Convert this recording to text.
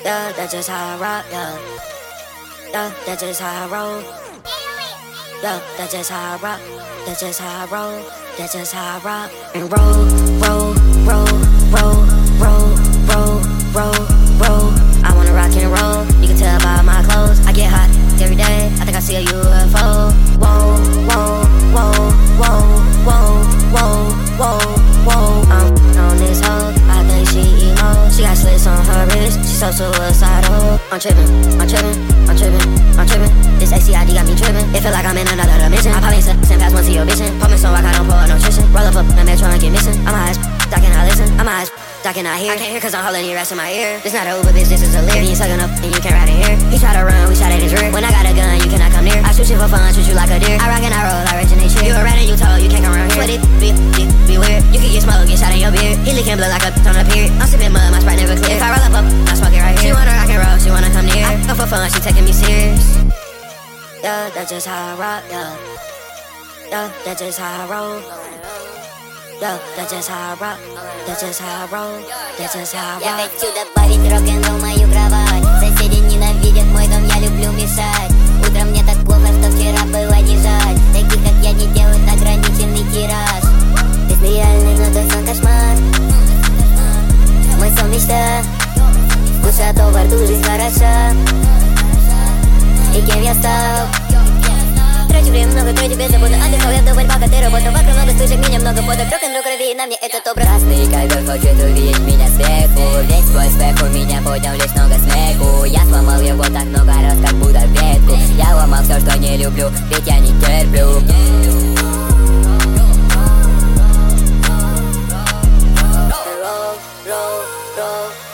Yeah, that's just how I rock, yeah. Yeah, that's just how I roll. Yeah, that's just how I rock. That's just how I roll. That's just how I rock. And roll, roll, roll, roll, roll, roll, roll, roll. I wanna rock and roll. You can tell by my clothes. I get hot every day. I think I see a UFO. Whoa, whoa, whoa, whoa, whoa, whoa, whoa, whoa. I'm on this hoe. I think she emo. She got slits on her wrist. She so suicidal. I'm trippin', I'm trippin', I'm trippin', I'm trippin'. This ACID got me trippin'. It feel like I'm in another dimension. I probably send past one to your bitchin'. Pump me so I don't pour nutrition. Roll up the metro and get missing. I'm high as I cannot listen. I'm high as I cannot hear. I can't hear cause I'm holding your ass in my ear. This not a Uber bitch, this is a lyric. You sucking up and you can't ride in here. He try to run, we shot at his rear. When I got a gun, you cannot come near. I shoot shit for fun, shoot you like a deer. I rock and I roll, I originate shit. You a rat and you told, you can't come around here. Sweaty, be weird. You can get smoke, get shot in your beard. He licking blood like a on a pier. I'm sipping mud, my Sprite never clear. If I roll up, I smoke it right here. She wanna rock and roll, she wanna come near. I go for fun, she taking me serious. Yeah, that's just how I rock, yeah. Yeah, that's just how I roll. Yeah, that's just how I rock. That's just how I roll. That's just how I rock. Я хочу добавить рок-н-ролл в мою кровать. Соседи ненавидят мой дом, я люблю мешать. Утром мне так плохо, что вчера было не жаль. Таких как я не делают ограниченный тираж. Ты реальный, но твой сон кошмар. Мой сон мечта. Вкуса во рту, жизнь хороша. И кем я стал? Трачу время много, трачу без заботы. Отдыхал я вдоволь, пока ты работал. Вокруг много вспышек, меня много фоток. Рок-н-ролл крови, на мне этот образ. Красный ковер хочет увидеть меня сверху. Весь твой сверху меня поднял лишь много смеху. Я сломал его так много раз, как будто ветку. Я ломал все, что не люблю, ведь я не терплю. Roll, roll, roll.